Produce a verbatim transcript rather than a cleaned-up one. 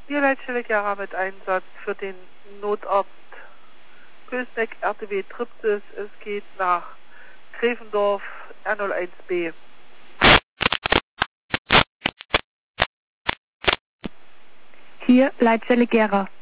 Hier Leitstelle Gera mit Einsatz für den Notarzt Kösneck R T W Triptis. Es geht nach Gräfendorf R null eins B. Hier Leitstelle Gera.